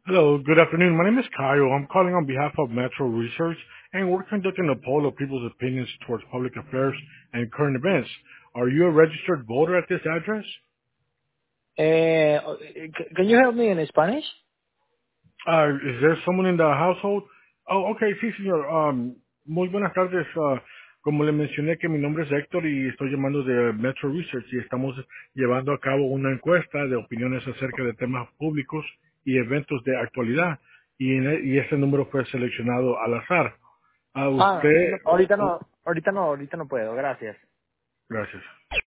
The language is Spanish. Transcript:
Hello, good afternoon. My name is Kyle. I'm calling on behalf of Metro Research, and we're conducting a poll of people's opinions towards public affairs and current events. Are you a registered voter at this address? Eh, can you help me in Spanish? Is there someone in the household? Oh, okay, sí, señor. Muy buenas tardes. Como le mencioné que mi nombre es Héctor y estoy llamando de Metro Research y estamos llevando a cabo una encuesta de opiniones acerca de temas públicos y eventos de actualidad. Y ese número fue seleccionado al azar. A Ah, usted, no, ahorita no puedo, gracias. gracias.